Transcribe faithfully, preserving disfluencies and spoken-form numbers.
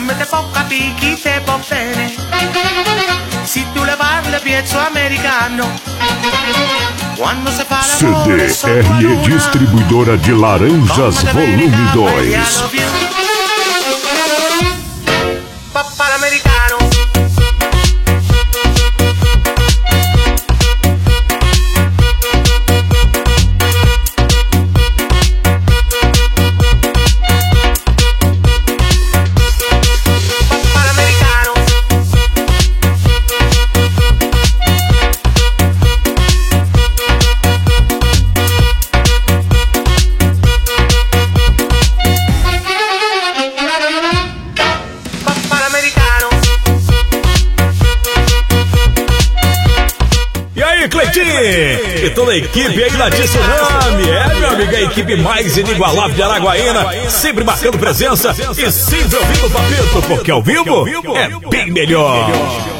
come te può capire chi te può bene. Se tu le parli piezzo americano. Quando se fa C D R E Distribuidora de Laranjas Volume dois. Papà l'americano. E toda a equipe aí da Tsunami, é, meu amigo, a equipe mais inigualável de Araguaína, sempre marcando presença e sempre ouvindo o papito, porque ao vivo é bem melhor.